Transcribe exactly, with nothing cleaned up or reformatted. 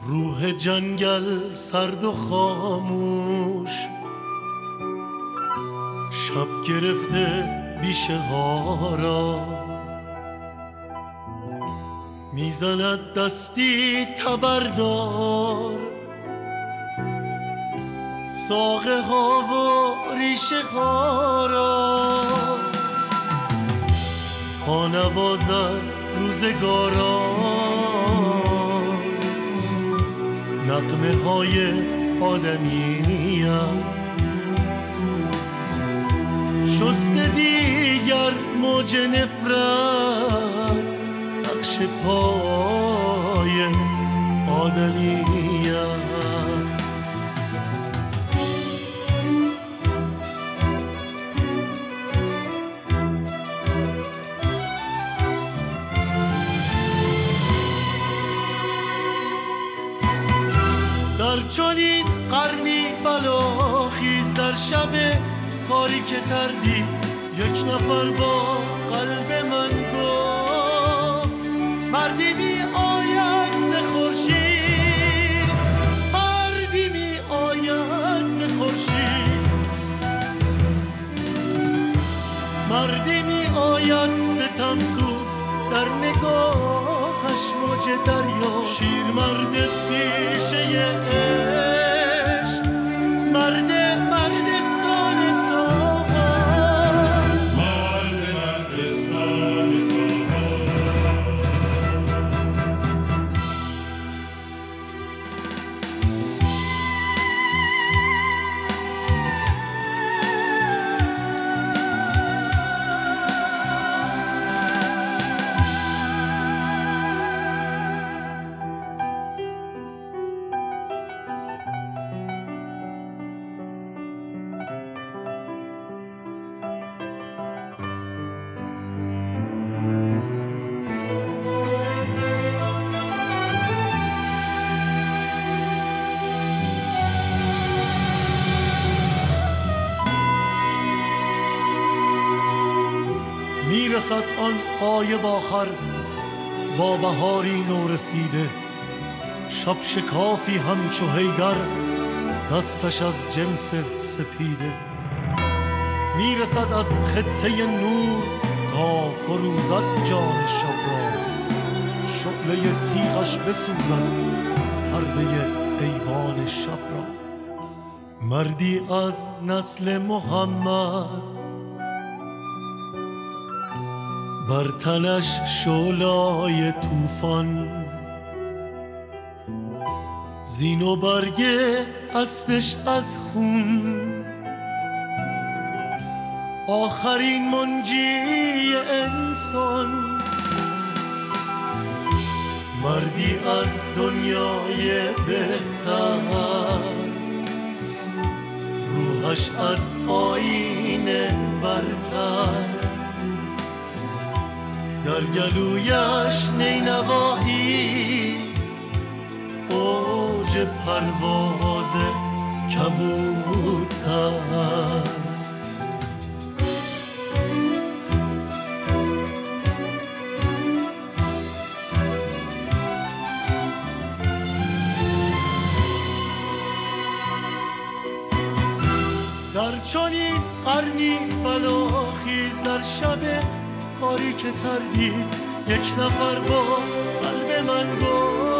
روح جنگل سرد و خاموش، شب گرفته بیشه ها را، میزند دستی تبردار ساقه ها و ریشه ها را، تا نوازد روزگاران نغمه های آدمیت، شسته دیگر موج نفرت نقش پای آدمیت. در چنین قرنی بلاخیز در شب تاریک تردی یک نفر با قلب من گفت مردی می آید ز خورشید، مردی می آید ز خورشید، مردی می آید ستمسوز در نگاهش موج دریا، شیر مرد پیشه عشق، مرد مرد سان تو، مرد مرد سان تو. میرسد آن غایب آخر با بهاری نو رسیده، شب شکافی همچو حیدر دستش از جنس سپیده، میرسد از خطه نور تا فروزد جان شب را، شعله تیغش بسوزد پرده ایوان شب را، مردی از نسل محمد بر تنش شعله‌های طوفان، زین و برگه اسبش از خون، آخرین منجی انسان، مردی از دنیای بهتر، روحش از آیین برتر، در گلویش نینواهی اوج پرواز کبوتر. در چنین قرنی بلاخیز در شب تاریک تردید یک نفر با قلب من گفت